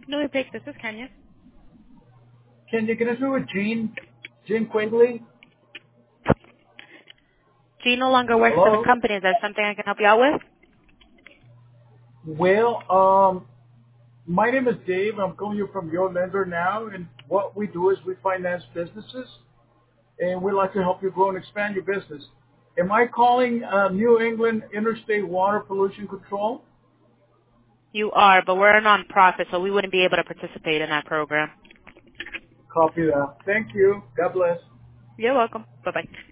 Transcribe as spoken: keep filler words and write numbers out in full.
Louis Pick, this is Kenya. Can you connect me with Gene? Gene Quigley? She no longer works for the Hello? company. Is there something I can help you out with? Well, um, my name is Dave. I'm calling you from your lender now, and what we do is we finance businesses, and we like to help you grow and expand your business. Am I calling uh, New England Interstate Water Pollution Control? You are, but we're a non-profit, so we wouldn't be able to participate in that program. Copy that. Thank you. God bless. You're welcome. Bye-bye.